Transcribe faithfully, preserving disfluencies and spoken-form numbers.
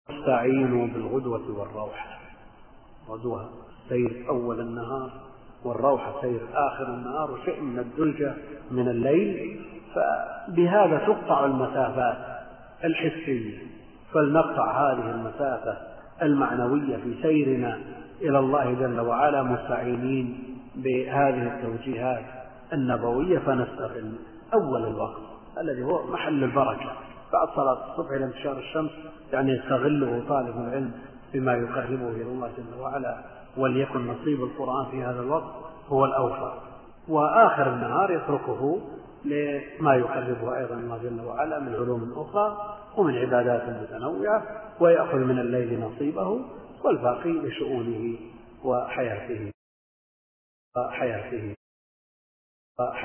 استعينوا بالغدوة والروحة. غدوة سير أول النهار، والروحة سير آخر النهار، وشيء من الدلجة من الليل، فبهذا تقطع المسافات الحسية. فلنقطع هذه المسافة المعنوية في سيرنا إلى الله جل وعلا مستعينين بهذه التوجيهات النبوية، فنستغل أول الوقت الذي هو محل البركة بعد صلاة الصبح إلى انتشار الشمس، يعني يستغله طالب العلم بما يقربه إلى الله جل وعلا، وليكن نصيب القرآن في هذا الوقت هو الأوفر. وآخر النهار يتركه لما يقربه أيضا الله جل وعلا من علوم أخرى ومن عبادات متنوعة، ويأخذ من الليل نصيبه، والباقي لشؤونه وحياته وحياته